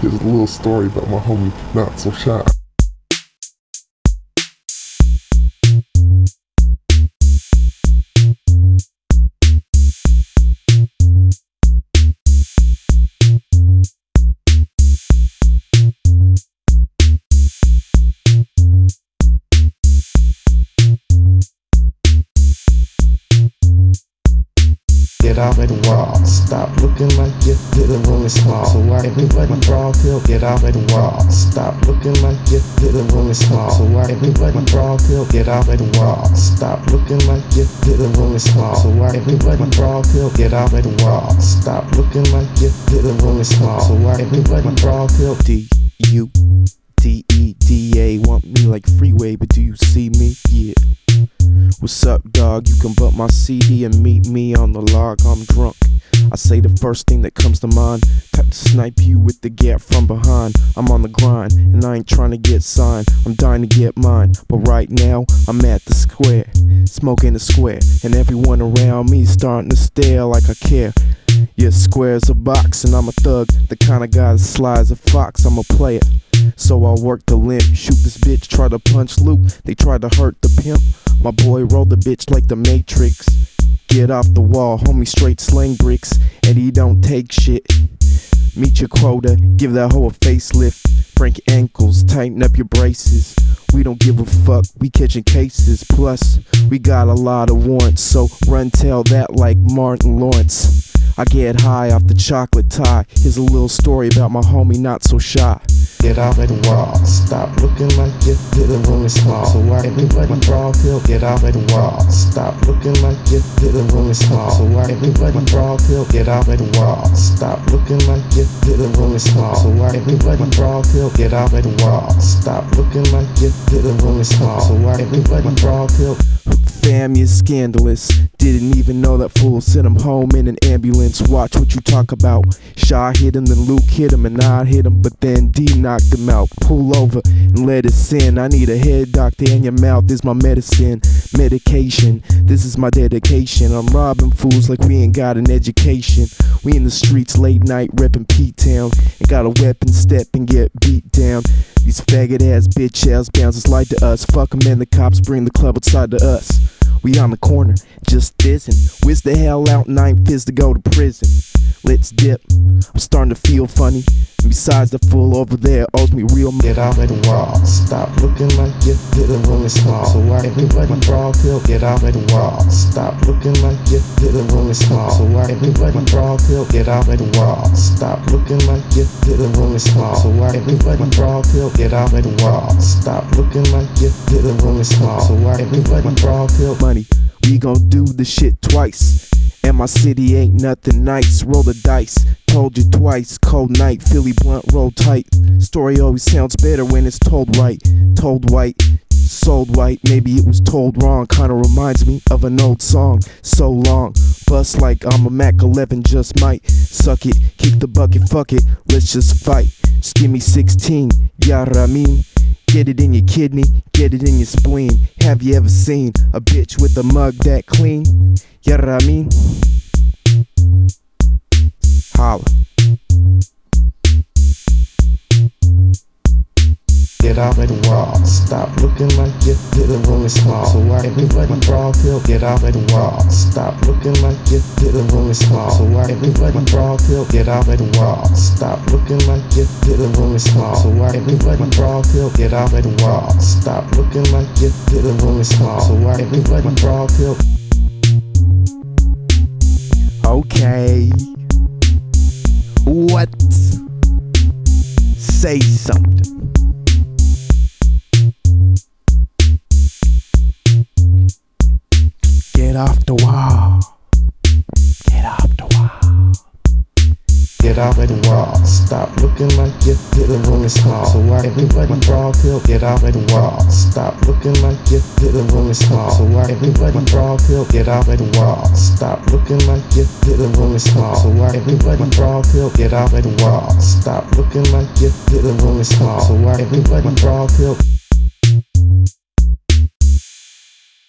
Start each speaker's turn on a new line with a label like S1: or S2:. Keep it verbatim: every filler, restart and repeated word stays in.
S1: Here's a little story about my homie Not So Shy.
S2: Get off at the wall, stop looking like you, the room is small. So why everybody draw till? Get off at the wall, stop looking like you, the room is small. So why everybody draw till? Get off at the wall, stop looking like you, the room is small. So why everybody draw till? Get off at the wall, stop looking like you, the room is small. So why everybody draw till?
S3: D U D E D A want me like freeway, but do you see me? Yeah. What's up, dog? You can bump my C D and meet me on the log. I'm drunk. I say the first thing that comes to mind. Type to snipe you with the gap from behind. I'm on the grind, and I ain't trying to get signed. I'm dying to get mine, but right now I'm at the square, smoking the square, and everyone around me starting to stare like I care. Yeah, square's a box, and I'm a thug, the kind of guy that slides a fox. I'm a player, so I work the limp. Shoot this bitch, try to punch Luke. They tried to hurt the pimp. My boy rolled the bitch like the Matrix. Get off the wall, homie, straight sling bricks, and he don't take shit. Meet your quota, give that hoe a facelift. Break your ankles, tighten up your braces. We don't give a fuck, we catching cases. Plus, we got a lot of warrants, so run tell that like Martin Lawrence. I get high off the chocolate tie. Here's a little story about my homie Not So Shy.
S2: Get off at the wall, stop looking like you, the room is small. So why everybody draw till? Get off at the wall, stop looking like you, the room is small. So why everybody draw till? Get off at the wall, stop looking like you, the room is small. So why everybody draw till? Get off at the wall, stop looking like you, the room is small. So why everybody draw till?
S3: Fam, you're scandalous. Didn't even know that fool sent him home in an ambulance. Watch what you talk about. Shy hit him, then Luke hit him, and I hit him, but then D knocked him out. Pull over and let us in. I need a head doctor, and your mouth is my medicine. Medication, this is my dedication. I'm robbing fools like we ain't got an education. We in the streets late night reppin' P-Town, and got a weapon, step and get beat down. These faggot ass bitch ass bouncers lied to us. Fuck 'em and the cops bring the club outside to us. We on the corner, just fizzing. Whiz the hell out and I ain't fizz to go to prison. Let's dip, I'm starting to feel funny. And besides, the fool over there owes me real money.
S2: Get off at the wall, stop looking like you, the room is small. So why everybody draw till? Get off at the wall, stop looking like you, the room is small. So why everybody draw till? Get off at the wall, stop looking like you, the room is small. So why everybody draw till? Get off at the wall, stop looking like you, the room is small. So why everybody draw till?
S3: Money, we gon' do the shit twice. And my city ain't nothing nice. Roll the dice, told you twice. Cold night, Philly blunt, roll tight. Story always sounds better when it's told right. Told white, sold white. Maybe it was told wrong. Kinda reminds me of an old song. So long, bust like I'm a Mac eleven, just might. Suck it, kick the bucket, fuck it. Let's just fight. Just give me sixteen, ya Ramin. Get it in your kidney, get it in your spleen. Have you ever seen a bitch with a mug that clean? You know what I mean? Holla.
S2: Get off at the wall, stop looking like you, the room is small. So why everybody draw till? Get off at the wall, stop looking like you, the room is small. So why everybody draw till? Get off at the wall, stop looking like you, the room is small. So why everybody draw till? Get off at the wall, stop looking like you, the room is small. So why everybody draw till?
S3: Okay. What? Say something. Get off the wall. Get off the wall.
S2: Get off at the wall, stop looking like you, the room is small. So why everybody draw till? Get off at the wall, stop looking like you, the room is small. So why everybody draw till? Get off at the wall, stop looking like you, the room is small. So why everybody draw till? Get off at the wall, stop looking like you, the room is small. So why everybody draw till?